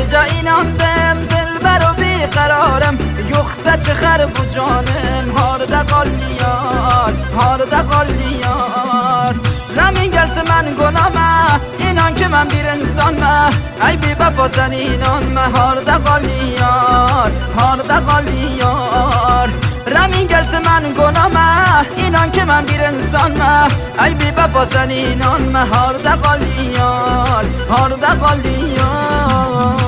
کجا ایناندم دلبر و بیقرارم یخصه چه خرب و جانم هارده قالیار هارده قالیار رمین گلس من گنامه اینان که من بیر انسان مه ای بی بپاسن اینان مه هارده قالیار هارده قالیار رمین گلس من گنامه اینان که من بیر انسان مه ای بی بپاسن اینان مه هارده قالیار هارده قالیار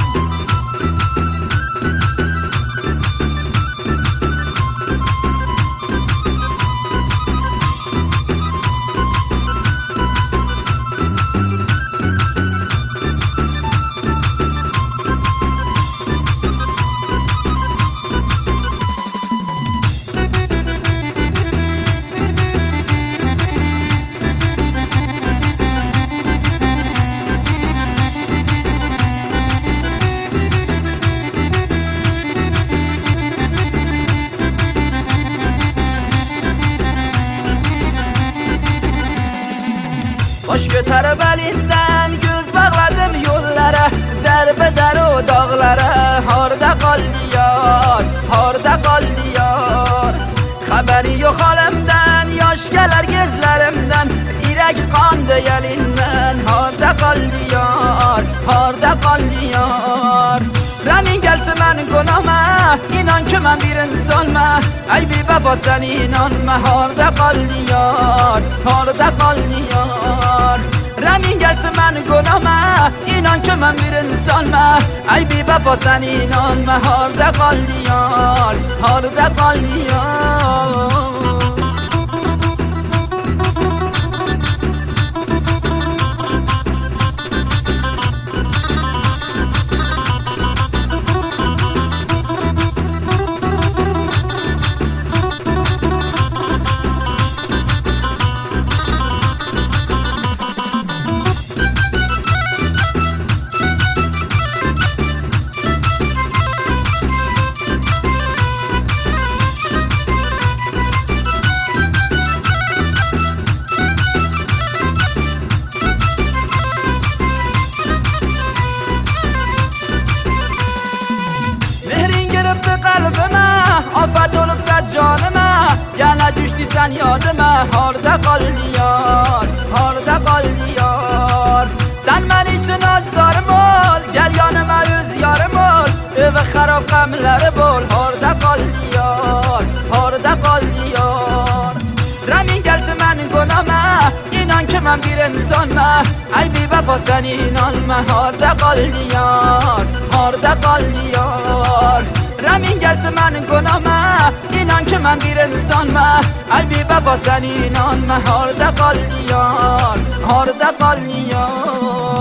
Başgötərə bəlindən göz bağladım yollara Dərbe dər o dağlara Harda qaldiyar, harda qaldiyar Xəbəri yox aləmdən, yaş gələr gezlərimdən İrək qan deyəlindən Harda qaldiyar, harda qaldiyar Rəmin gəlsə mən qonama İnan ki mən bir insanmə Ey bir bəba sən inanmə Harda qaldiyar, harda qaldiyar Rəmin gəlsə mən qonama İnan ki mən bir insanmə Ey bir bəba sən inanmə Harda qaldiyar, harda qaldiyar آفت olup sad canıma Yana düştüysen yadıma Harda qaldiyar, harda qaldiyar Sen men için azlarım ol Gel yanıma öz yarım ol Öve xarab qəmləri bol Harda qaldiyar, harda qaldiyar Rəmin gəlsə mənim qonama İnan ki mən bir insanmə Ey bir vəfa sən inanmə Harda qaldiyar, harda qaldiyar Rəmin gəlsə mənim qonama İnan ki mən bir insanmə Ey bir bəba sən inanmə Harda qaldiyar, harda qaldiyar